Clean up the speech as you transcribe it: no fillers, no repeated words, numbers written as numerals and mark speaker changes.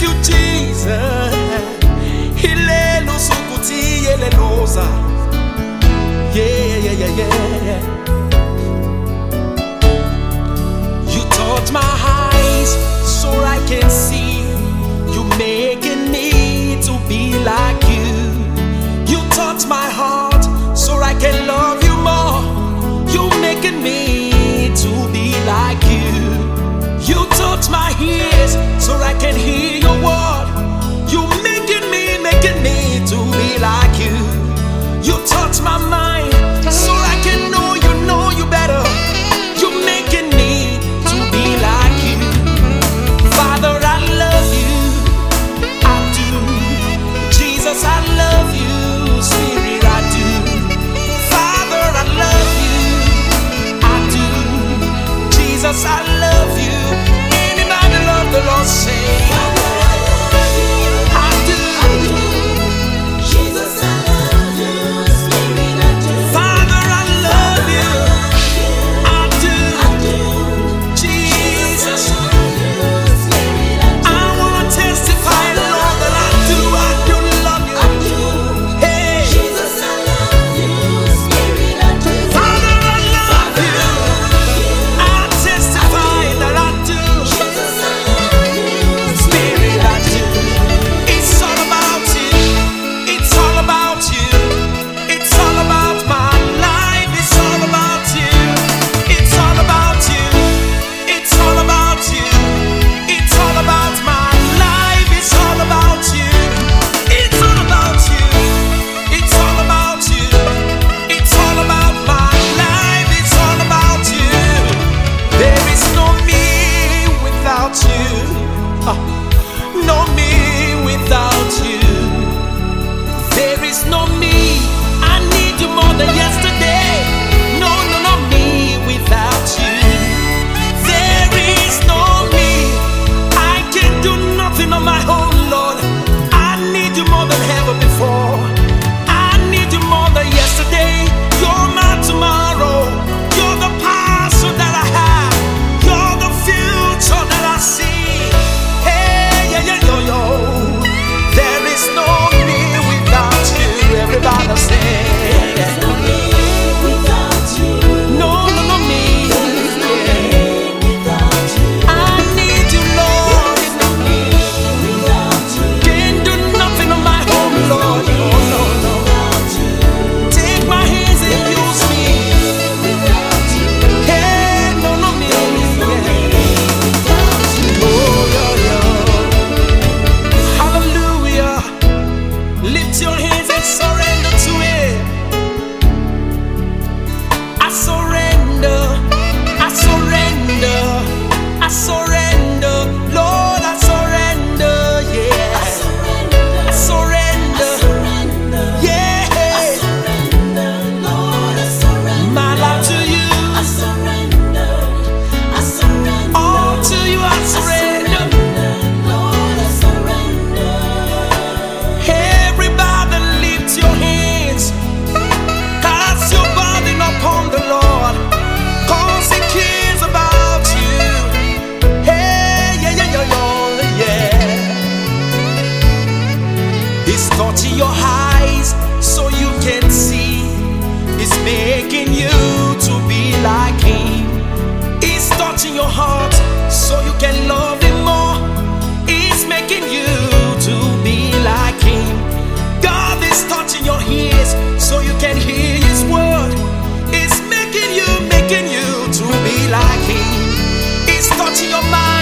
Speaker 1: you, Jesus. Hilelo sukuti yeleloza. Yeah. You touch my eyes so I can see. You making me to be like you. You touch my heart so I can love you more. You making me to be like you. You touch my ears so I can hear your word. You making me to be like you. You touch my mind so I can know you better. You making me to be like you. Father, I love you, I do. Jesus, I love you, Spirit, I do. Father, I love you, I do. Jesus, I love you. Anybody love the Lord, say touching your eyes so you can see. It's making you to be like him. It's touching your heart so you can love him more. It's making you to be like him. God is touching your ears so you can hear his word. It's making you to be like him. It's touching your mind